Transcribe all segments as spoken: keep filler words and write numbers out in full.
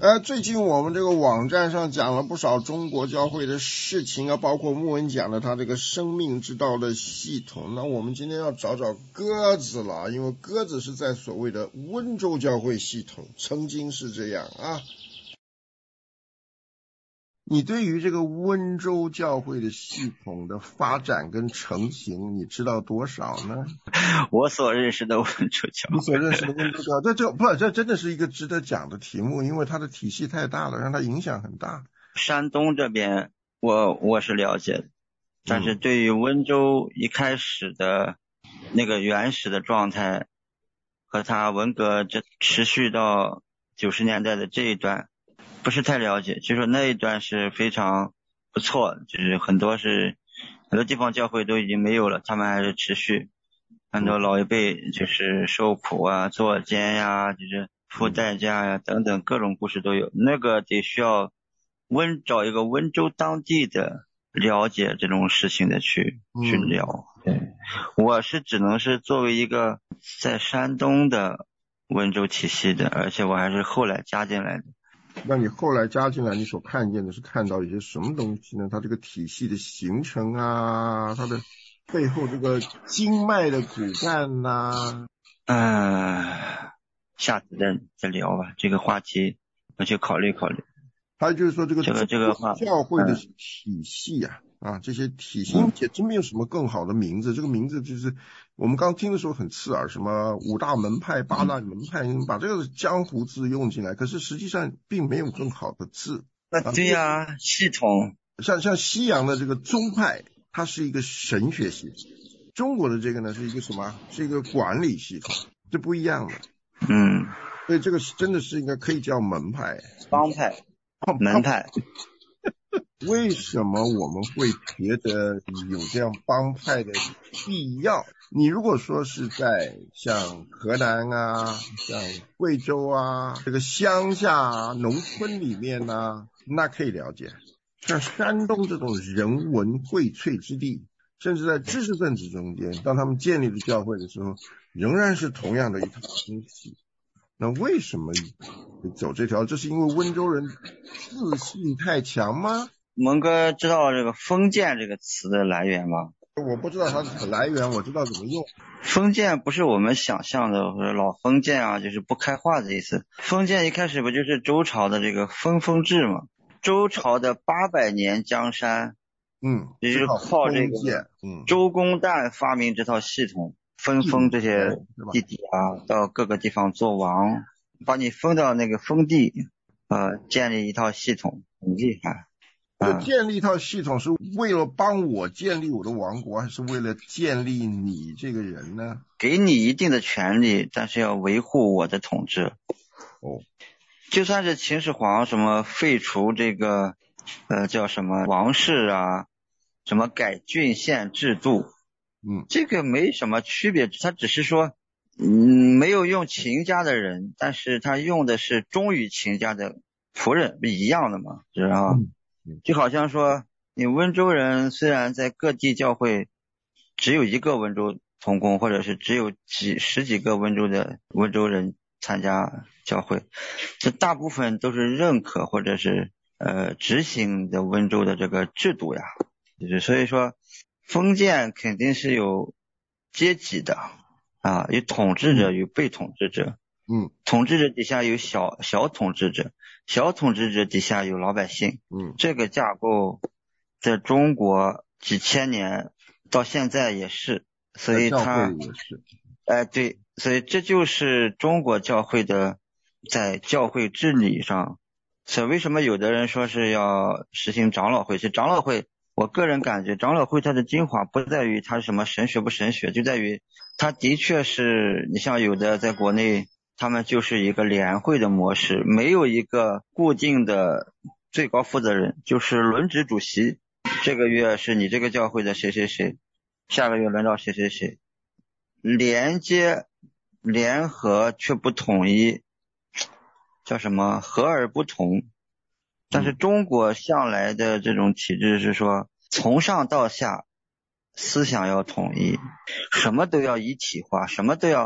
呃，最近我们这个网站上讲了不少中国教会的事情啊，包括牧恩讲的他这个生命之道的系统。那我们今天要找找鸽子了，因为鸽子是在所谓的温州教会系统，曾经是这样啊。你对于这个温州教会的系统的发展跟成型，你知道多少呢？ 我所认识的温州教会， 你所认识的温州教会，这这不，这真的是一个值得讲的题目，因为它的体系太大了，让它影响很大。 山东这边我我是了解的，但是对于温州一开始的那个原始的状态和它文革这持续到九十年代的这一段不是太了解。据说那一段是非常不错，就是很多是很多地方教会都已经没有了，他们还是持续，很多老一辈就是受苦啊、作奸呀、就是付代价呀、等等各种故事都有。那个得需要温找一个温州当地的了解这种事情的去去聊。对，我是只能是作为一个在山东的温州体系的，而且我还是后来加进来的。 那你后来加进来，你所看见的是看到一些什么东西呢？它这个体系的形成啊，它的背后这个经脉的骨干呐、 啊。呃，下次再再聊吧，这个话题我去考虑考虑。 还有就是说这个这个这个话教会的体系啊、嗯、啊，这些体系也真没有什么更好的名字。这个名字就是我们刚听的时候很刺耳，什么五大门派、八大门派，你把这个江湖字用进来，可是实际上并没有更好的字。 啊，对呀、啊，系统像像西洋的这个宗派，它是一个神学系统，中国的这个呢是一个什么？是一个管理系统，这不一样的。 嗯， 所以这个真的是应该可以叫门派、 帮派、门派。 为什么我们会觉得有这样帮派的必要？你如果说是在像河南啊、像贵州啊这个乡下啊、农村里面啊，那可以了解。像山东这种人文荟萃之地，甚至在知识分子中间，当他们建立了教会的时候，仍然是同样的一套东西。那为什么走这条？这是因为温州人自信太强吗？ 蒙哥知道这个封建这个词的来源吗？ 我不知道它的来源，我知道怎么用。 封建不是我们想象的或者老封建啊，就是不开化的意思。封建一开始不就是周朝的这个分封制吗？周朝的八百年江山， 嗯， 也就是靠这个嗯周公旦发明这套系统，分封这些弟弟啊，到各个地方做王，把你封到那个封地，呃，建立一套系统，很厉害。 这建立一套系统是为了帮我建立我的王国，还是为了建立你这个人呢？ 给你一定的权利，但是要维护我的统治。 哦， 就算是秦始皇什么废除这个呃叫什么王室啊，什么改郡县制度， 嗯， 这个没什么区别，他只是说嗯没有用秦家的人，但是他用的是忠于秦家的仆人，不一样的嘛，知道吧？ 嗯就好像说你温州人虽然在各地教会只有一个温州同工，或者是只有几十几个温州的温州人参加教会，这大部分都是认可或者是呃执行的温州的这个制度呀。就是所以说封建肯定是有阶级的啊，有统治者与被统治者。 嗯， 统治者底下有小小统治者，小统治者底下有老百姓。 嗯， 这个架构在中国几千年到现在也是，所以它也是， 哎、呃、对，所以这就是中国教会的在教会治理上。所以为什么有的人说是要实行长老会？其实长老会，我个人感觉长老会它的精华不在于它什么神学不神学，就在于它的确是，你像有的在国内他们就是一个联会的模式，没有一个固定的最高负责人，就是轮值主席，这个月是你这个教会的谁谁谁，下个月轮到谁谁谁，连接联合却不统一，叫什么和而不同。但是中国向来的这种体制是说从上到下思想要统一，什么都要一体化，什么都要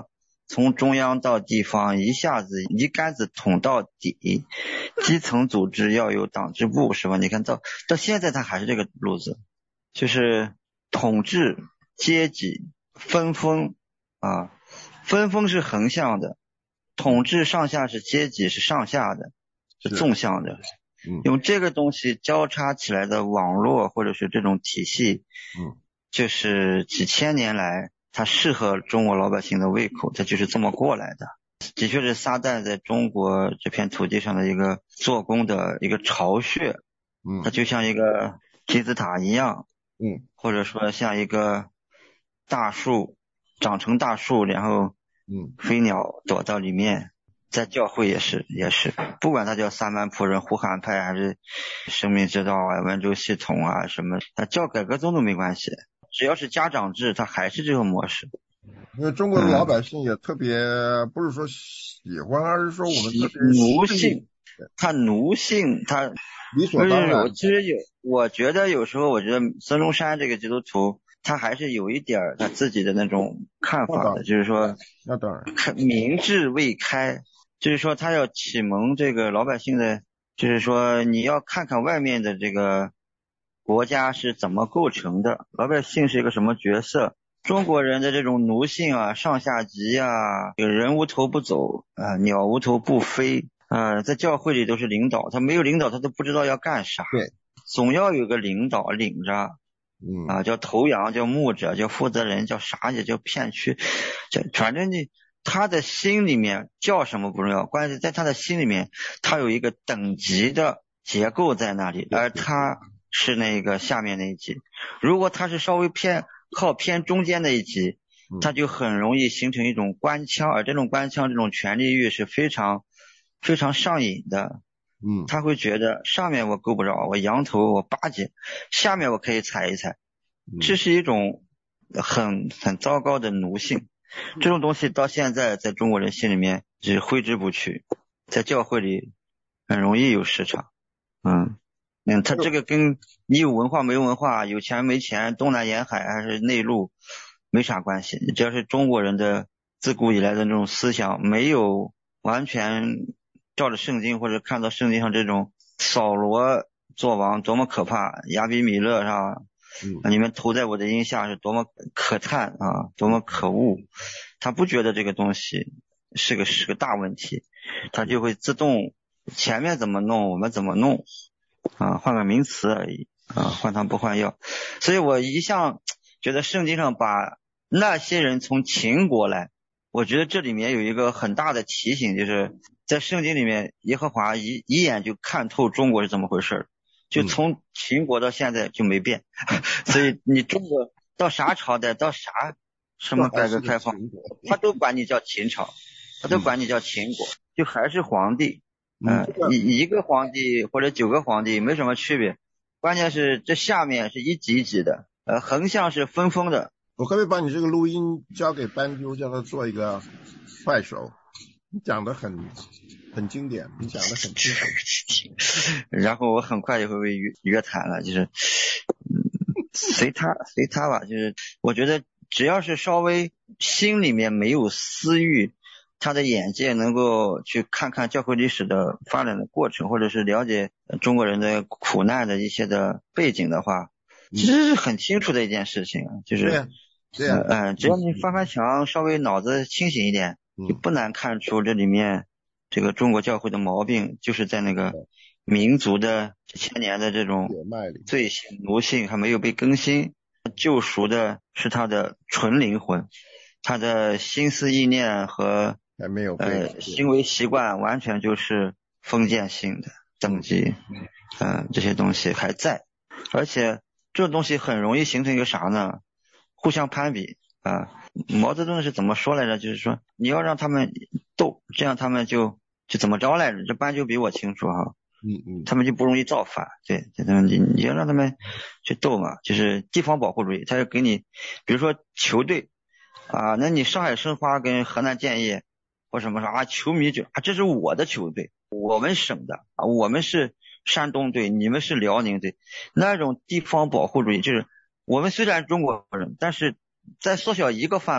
从中央到地方一下子一竿子捅到底，基层组织要有党支部，是吧？你看到到现在他还是这个路子，就是统治阶级分封啊，分封是横向的，统治上下是阶级是上下的，是纵向的。 嗯， 用这个东西交叉起来的网络或者是这种体系， 嗯， 就是几千年来它适合中国老百姓的胃口，它就是这么过来的。的确是撒旦在中国这片土地上的一个做工的一个巢穴， 嗯， 它就像一个金字塔一样， 嗯， 或者说像一个大树长成大树，然后嗯， 飞鸟躲到里面。在教会也是也是，不管他叫萨满仆人、呼喊派还是生命之道啊、温州系统啊什么，他叫改革宗都没关系，只要是家长制，他还是这个模式。 因为中国的老百姓也特别，嗯、不是说喜欢，而是说我们特别奴性，他奴性，他理所当然。 其实有，我觉得有时候，我觉得孙中山这个基督徒，他还是有一点他自己的那种看法的，就是说， 那当然， 明智未开。就是说他要启蒙这个老百姓的，就是说你要看看外面的这个国家是怎么构成的，老百姓是一个什么角色，中国人的这种奴性啊、上下级啊，人无头不走啊、鸟无头不飞啊、在教会里都是领导，他没有领导他都不知道要干啥， 对， 总要有个领导领着。 嗯啊，叫头羊，叫牧者，叫负责人，叫啥也叫片区，反正你他的心里面叫什么不重要，关键在他的心里面，他有一个等级的结构在那里，而他是那个下面那一级。如果他是稍微偏靠偏中间那一级，他就很容易形成一种官腔，而这种官腔这种权力欲是非常非常上瘾的。 嗯， 他会觉得上面我够不着，我羊头我巴结，下面我可以踩一踩，这是一种很很糟糕的奴性。这种东西到现在在中国人心里面是挥之不去，在教会里很容易有市场。嗯嗯，他这个跟你有文化没文化，有钱没钱，东南沿海还是内陆没啥关系，只要是中国人的自古以来的那种思想没有完全照着圣经或者看到圣经上这种扫罗做王多么可怕，亚比米勒是吧？ 嗯， 你们投在我的荫下是多么可叹啊，多么可恶！他不觉得这个东西是个是个大问题，他就会自动前面怎么弄我们怎么弄啊，换个名词而已啊，换汤不换药。所以我一向觉得圣经上把那些人从秦国来，我觉得这里面有一个很大的提醒，就是在圣经里面耶和华一一眼就看透中国是怎么回事，就从秦国到现在就没变，嗯、所以你中国到啥朝代到啥什么改革开放，他都管你叫秦朝，他都管你叫秦国，嗯、就还是皇帝，嗯、呃，一一个皇帝或者九个皇帝没什么区别，关键是这下面是一级一级的，呃，横向是分封的。 我可不可以把你这个录音交给斑鸠，叫他做一个快手？你讲的很很经典，你讲的很清楚。 然后我很快就会被约约谈了，就是，嗯，随他随他吧。就是我觉得只要是稍微心里面没有私欲，他的眼界能够去看看教会历史的发展的过程，或者是了解中国人的苦难的一些的背景的话，其实是很清楚的一件事情。就是， 对呀，对呀， 嗯、呃，只要你翻翻墙，稍微脑子清醒一点。就不难看出这里面这个中国教会的毛病，就是在那个民族的几千年的这种罪性奴性还没有被更新，救赎的是他的纯灵魂，他的心思意念和还没有呃行为习惯完全就是封建性的等级，嗯、呃，这些东西还在，而且这种东西很容易形成一个啥呢？互相攀比啊。毛泽东是怎么说来着？就是说你要让他们斗，这样他们就就怎么着来着？这斑鸠比我清楚哈， 嗯嗯， 他们就不容易造反。对，你你要让他们去斗嘛，就是地方保护主义。他就给你，比如说球队啊，那你上海申花跟河南建业或什么啥啊，球迷就啊，这是我的球队，我们省的啊，我们是山东队，你们是辽宁队，那种地方保护主义就是我们虽然中国人，但是再缩小一个范围，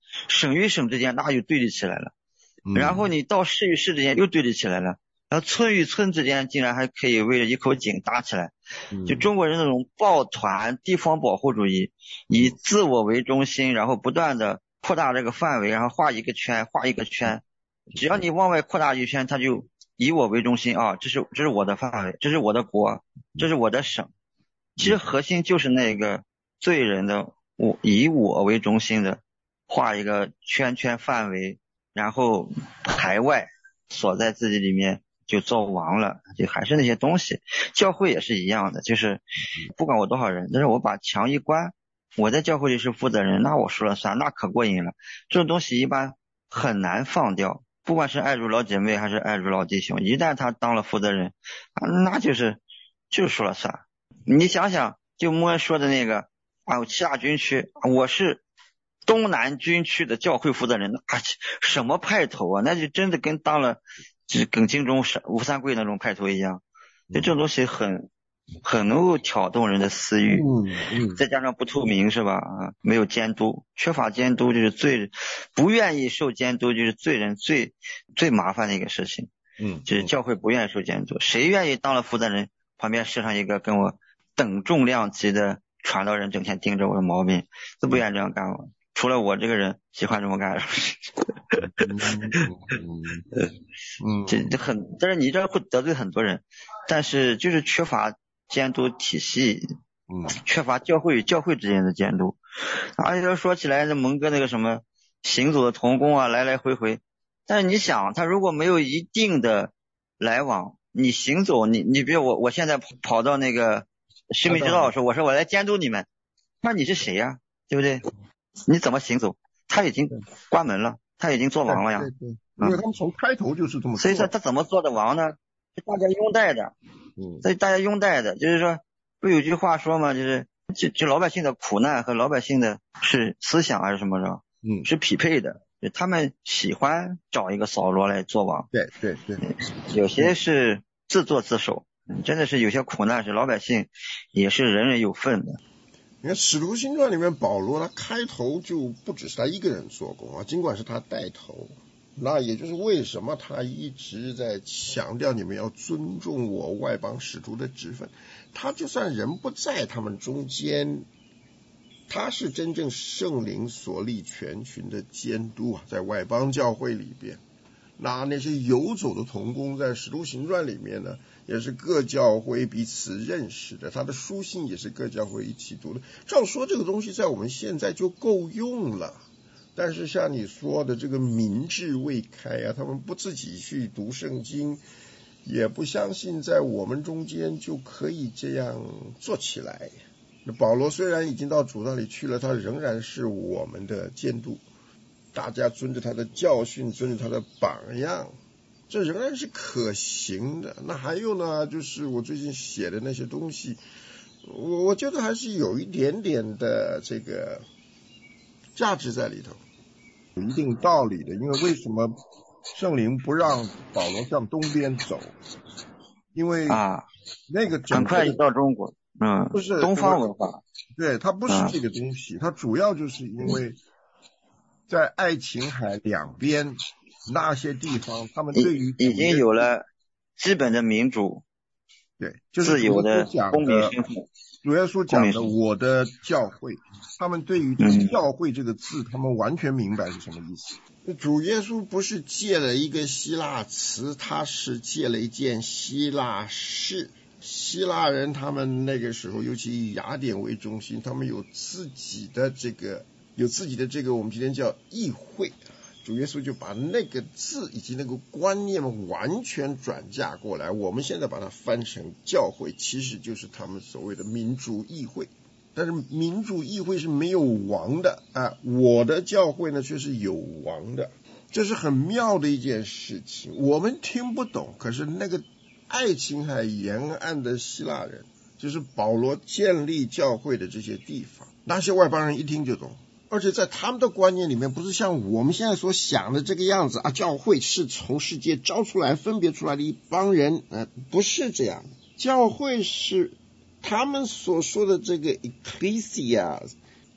省与省之间那就对立起来了，然后你到市与市之间又对立起来了，然后村与村之间竟然还可以为了一口井打起来。就中国人那种抱团地方保护主义，以自我为中心，然后不断的扩大这个范围，然后画一个圈画一个圈，只要你往外扩大一圈，他就以我为中心啊，这是这是我的范围，这是我的国，这是我的省。其实核心就是那个罪人的我以我为中心的画一个圈圈范围，然后排外锁在自己里面就做王了，就还是那些东西。教会也是一样的，就是不管我多少人，但是我把墙一关，我在教会里是负责人，那我说了算，那可过瘾了。这种东西一般很难放掉，不管是爱主老姐妹还是爱主老弟兄，一旦他当了负责人，那就是就是说了算。你想想，就莫说的那个啊，七大军区，我是东南军区的教会负责人，啊，什么派头啊？那就真的跟当了就是跟京中吴三桂那种派头一样。就这种东西很很能够挑动人的私欲， 嗯嗯， 再加上不透明是吧？啊，没有监督，缺乏监督就是最不愿意受监督，就是罪人最最麻烦的一个事情。 嗯， 就是教会不愿意受监督，谁愿意当了负责人，旁边设上一个跟我等重量级的传道人，整天盯着我的毛病，都不愿意这样干了。除了我这个人喜欢这么干。嗯，这这很，但是你这会得罪很多人，但是就是缺乏监督体系， 嗯， 缺乏教会与教会之间的监督。而且说起来，这蒙哥那个什么行走的同工啊，来来回回，但是你想，他如果没有一定的来往，你行走，你你比如我，我现在跑到那个生命之道的时候，我说我来监督你们，那你是谁呀、啊？对不对？你怎么行走？他已经关门了，他已经做王了呀。 对对，因为他们从开头就是这么做、嗯。 所以说他怎么做的王呢？是大家拥戴的， 嗯， 所以大家拥戴的，就是说不有句话说嘛，就是就就老百姓的苦难和老百姓的是思想还是什么着？ 嗯， 是匹配的。就他们喜欢找一个扫罗来做王。 对对对， 有些是自作自受，真的是有些苦难是老百姓也是人人有份的。 你看《使徒行传》里面，保罗他开头就不只是他一个人做工啊，尽管是他带头，那也就是为什么他一直在强调你们要尊重我外邦使徒的职分。他就算人不在他们中间，他是真正圣灵所立全群的监督啊，在外邦教会里边。那那些游走的同工在《使徒行传》里面呢，也是各教会彼此认识的，他的书信也是各教会一起读的。照说这个东西在我们现在就够用了，但是像你说的这个民智未开啊，他们不自己去读圣经，也不相信在我们中间就可以这样做起来。那保罗虽然已经到主那里去了，他仍然是我们的监督，大家遵着他的教训，遵着他的榜样，这仍然是可行的。那还有呢，就是我最近写的那些东西，我我觉得还是有一点点的这个价值在里头，有一定道理的。因为为什么圣灵不让保罗向东边走？因为啊， 那个很快就到中国，嗯， 不是东方文化， 对，它不是这个东西，它主要就是因为在爱琴海两边那些地方，他们对于已经有了基本的民主， 对，就是自由的公民身份。 主耶稣讲的我的教会，他们对于这个教会这个字，他们完全明白是什么意思。主耶稣不是借了一个希腊词，他是借了一件希腊事。希腊人他们那个时候，尤其以雅典为中心，他们有自己的这个有自己的这个我们今天叫议会。主耶稣就把那个字以及那个观念完全转嫁过来，我们现在把它翻成教会，其实就是他们所谓的民主议会。但是民主议会是没有王的啊，我的教会呢却是有王的，这是很妙的一件事情。我们听不懂，可是那个爱琴海沿岸的希腊人，就是保罗建立教会的这些地方，那些外邦人一听就懂。而且在他们的观念里面，不是像我们现在所想的这个样子啊，教会是从世界招出来分别出来的一帮人，呃，不是这样的。教会是他们所说的这个 ecclesia，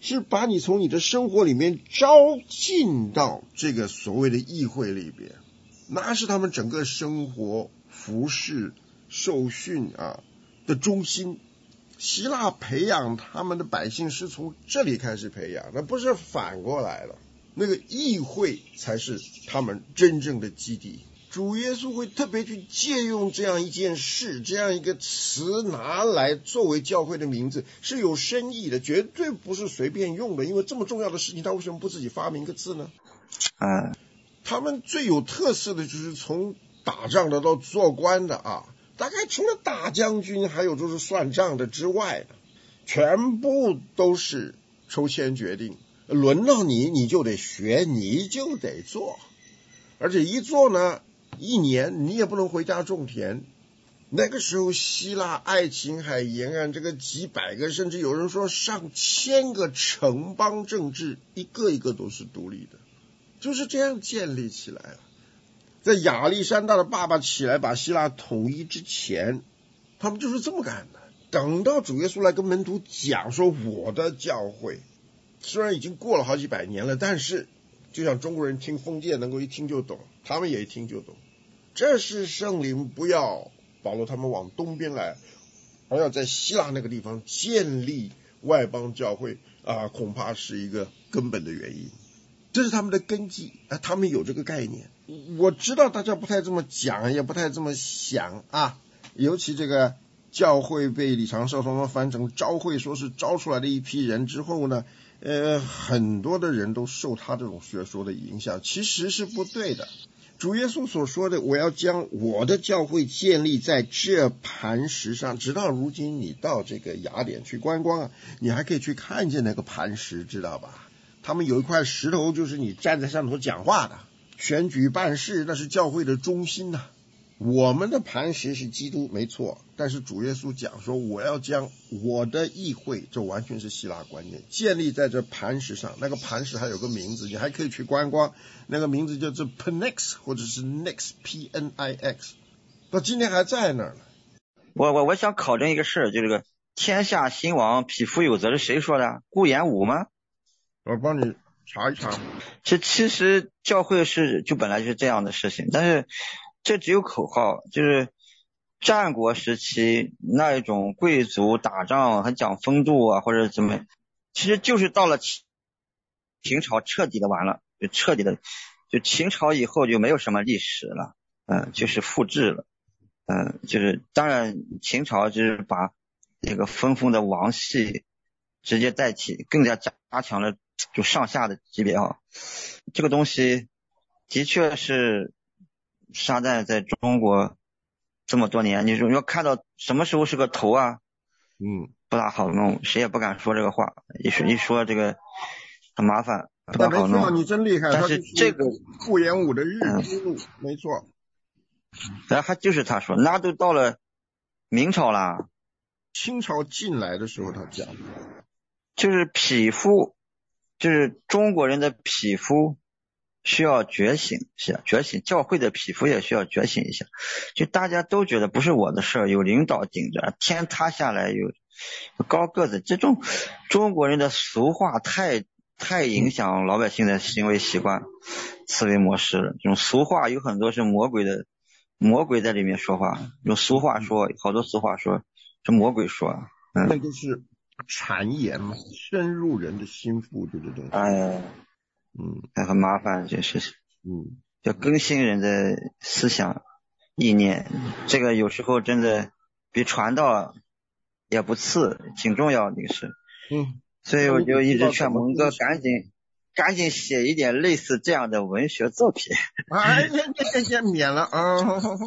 是把你从你的生活里面招进到这个所谓的议会里边，那是他们整个生活、服事、受训啊的中心。希腊培养他们的百姓是从这里开始培养，那不是反过来了。那个议会才是他们真正的基地。主耶稣会特别去借用这样一件事，这样一个词拿来作为教会的名字，是有深意的，绝对不是随便用的。因为这么重要的事情，他为什么不自己发明个字呢？ 嗯， 他们最有特色的就是从打仗的到做官的啊，大概除了大将军还有就是算账的之外，全部都是抽签决定，轮到你你就得学，你就得做，而且一做呢，一年你也不能回家种田。那个时候希腊爱琴海沿岸这个几百个甚至有人说上千个城邦政治，一个一个都是独立的，就是这样建立起来了。在亚历山大的爸爸起来把希腊统一之前，他们就是这么干的。等到主耶稣来跟门徒讲说我的教会虽然已经过了好几百年了，但是就像中国人听封建能够一听就懂，他们也一听就懂，这是圣灵不要保罗他们往东边来，而要在希腊那个地方建立外邦教会啊，恐怕是一个根本的原因。这是他们的根基啊，他们有这个概念。我知道大家不太这么讲，也不太这么想啊。尤其这个教会被李长寿他们翻成招会，说是招出来的一批人之后呢，呃，很多的人都受他这种学说的影响，其实是不对的。主耶稣所说的我要将我的教会建立在这磐石上，直到如今你到这个雅典去观光啊，你还可以去看见那个磐石，知道吧？他们有一块石头，就是你站在上头讲话的，选举办事，那是教会的中心啊。我们的磐石是基督，没错，但是主耶稣讲说我要将我的议会，这完全是希腊观念，建立在这磐石上。那个磐石还有个名字，你还可以去观光，那个名字叫做 Pnex 或者是 Nix P N I X， 到今天还在那儿呢。 我我我想考证一个事儿，就这个天下兴亡，匹夫有责是谁说的？顾炎武吗？ 我帮你查一查。 这其实教会是就本来就是这样的事情，但是这只有口号。就是战国时期那一种贵族打仗很讲风度啊，或者怎么，其实就是到了秦朝彻底的完了，就彻底的，就秦朝以后就没有什么历史了，嗯，就是复制了，嗯，就是当然秦朝就是把这个分封的王系直接代替，更加加强了就上下的级别啊。这个东西的确是沙赞在中国这么多年，你说要看到什么时候是个头啊， 嗯， 不大好弄，谁也不敢说这个话，一说一说这个很麻烦，不大好弄。 你真厉害， 但是这个顾炎武的日之路，嗯，没错。 然后他就是他说，那都到了明朝了， 清朝进来的时候他讲， 就是匹夫，就是中国人的匹夫需要觉醒，是觉醒，教会的匹夫也需要觉醒一下。就大家都觉得不是我的事儿，有领导顶着，天塌下来有高个子，这种中国人的俗话太太影响老百姓的行为习惯、思维模式了。这种俗话有很多是魔鬼的，魔鬼在里面说话。用俗话说，好多俗话说是魔鬼说，嗯， 那就是谗言嘛，深入人的心腹，对不对？ 哎。 嗯， 很麻烦这事情， 嗯， 要更新人的思想意念，这个有时候真的比传道也不次，挺重要的一个事。 嗯， 所以我就一直劝蒙哥赶紧赶紧写一点类似这样的文学作品。 哎，这这这免了啊！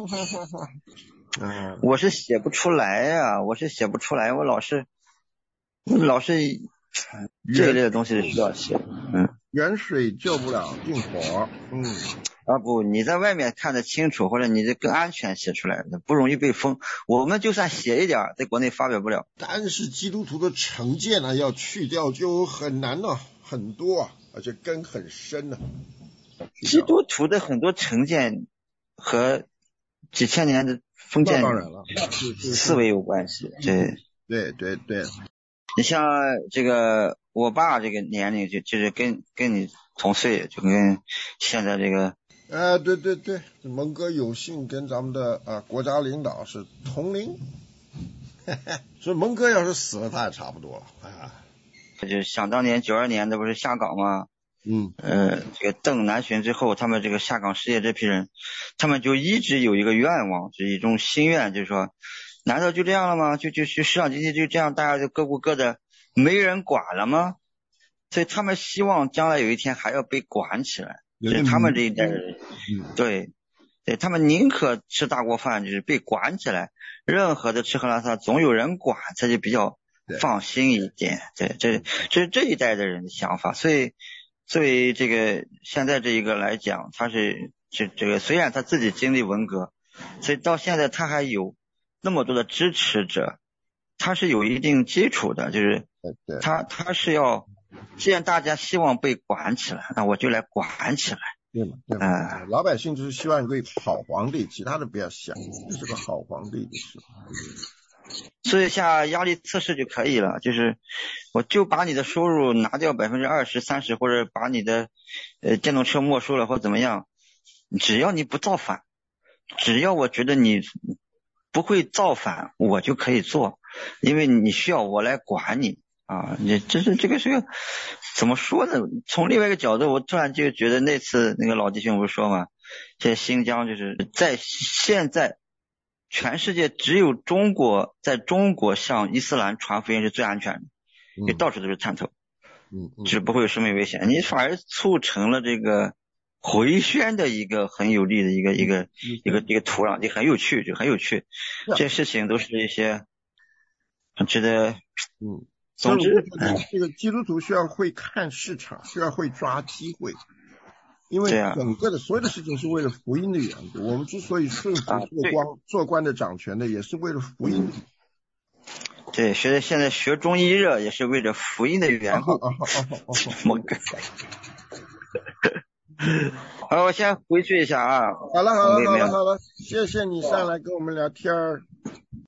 嗯，我是写不出来呀、啊，我是写不出来，我老是老是这一类的东西是需要写，嗯。 远水救不了近火，嗯， 啊不，你在外面看得清楚，或者你这更安全写出来，不容易被封。我们就算写一点，在国内发表不了。 但是基督徒的成见呢，要去掉就很难了，很多啊，而且根很深呢、啊。 基督徒的很多成见和几千年的封建当然了， 思维有关系。对对对对， 你像这个我爸这个年龄就就是跟跟你同岁，就跟现在这个。 哎，对对对，蒙哥有幸跟咱们的啊国家领导是同龄，所以蒙哥要是死了，他也差不多了。啊， 就想当年九二年的不是下岗吗？ 嗯， 呃，这个邓南巡之后，他们这个下岗失业这批人，他们就一直有一个愿望，是一种心愿，就是说，难道就这样了吗？就就就市场经济就这样，大家就各顾各的，没人管了吗？所以他们希望将来有一天还要被管起来。就是他们这一代人，对，对他们宁可吃大锅饭，就是被管起来，任何的吃喝拉撒总有人管，他就比较放心一点。对，这这是这一代的人的想法。所以，作为这个现在这一个来讲，他是这这个虽然他自己经历文革，所以到现在他还有那么多的支持者，他是有一定基础的，就是他他是要。既然大家希望被管起来，那我就来管起来。 对嘛，对嘛、呃，老百姓就是希望一个好皇帝，其他的不要想，这是个好皇帝的事。 所以下压力测试就可以了，就是我就把你的收入拿掉百分之二十、三十，或者把你的呃电动车没收了或怎么样，只要你不造反，只要我觉得你不会造反，我就可以做，因为你需要我来管你。啊，你这是这个是个怎么说呢？从另外一个角度，我突然就觉得那次那个老弟兄不是说嘛，在新疆就是在现在全世界只有中国，在中国向伊斯兰传福音是最安全的，因为到处都是探头， 嗯嗯， 只不会有生命危险，你反而促成了这个回宣的一个很有利的一个一个一个一个土壤，就很有趣，就很有趣，这些事情都是一些很值得， 嗯。 总之， 这个基督徒需要会看市场，需要会抓机会，因为整个的所有的事情是为了福音的缘故。我们之所以顺服做官、啊、做官的掌权的，也是为了福音的。 对，学现在学中医热也是为了福音的缘故。我个，好，我先回去一下啊。 好了，好了，好了，好了，谢谢你上来跟我们聊天儿。